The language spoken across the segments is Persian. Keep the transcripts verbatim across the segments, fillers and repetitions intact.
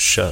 شب.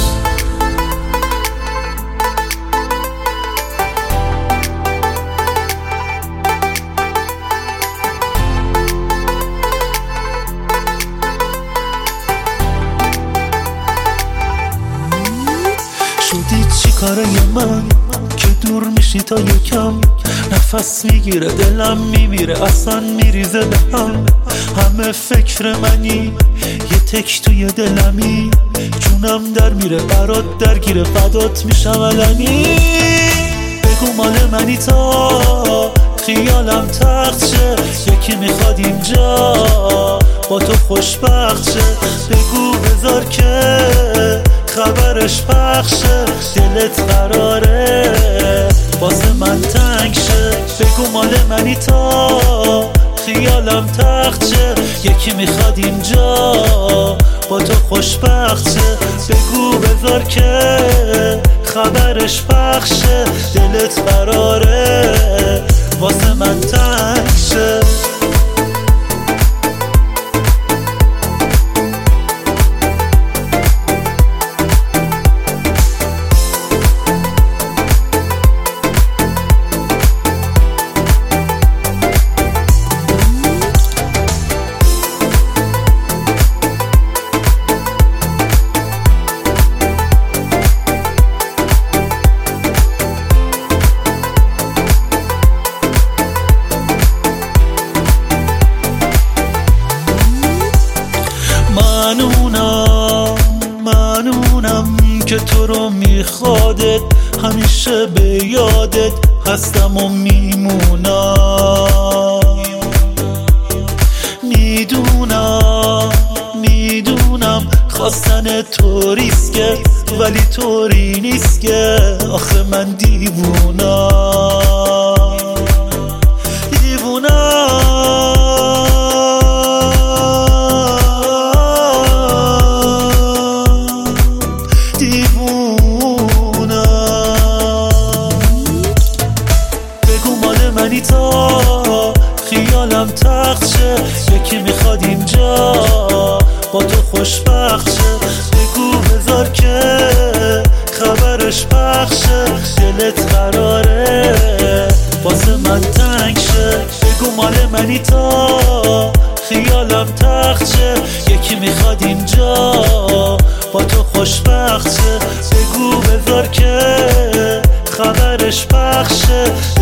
شدی چی کاره من که دور میشی تا یکم، نفس میگیره دلم میمیره اصلا میریزه به هم. همه فکر منی یه تک توی دلمی، جونم در میره برات درگیره فدات میشم علنی. بگو مال منی تا خیالم تخت شه، یکی میخواد اینجا با تو خوشبخت شه. بگو بذار که خبرش پخشه، دلت قراره واسه من تنگ شه. بگو مال منی تا خیالم تخت شه، یکی میخواد اینجا با تو خوشبخت شه. بگو بذار که خبرش پخشه، دلت قراره واسه من تنگ شه. منونم منونم که تو رو میخوادت، همیشه به یادت هستم و میمونم. میدونم میدونم خواستن تو ریسکه، ولی طوری نیست که آخه من دیوونم دیوونم منی تا خیالم تخت شه، یکی میخواد اینجا با تو خوشبخت شه. بگو بذار که خبرش پخشه، دلت قراره واسه من تنگ شه. بگو مال منی تا خیالم تخت شه، یکی میخواد اینجا با تو خوشبخت شه. بگو بذار که خبرش پخشه،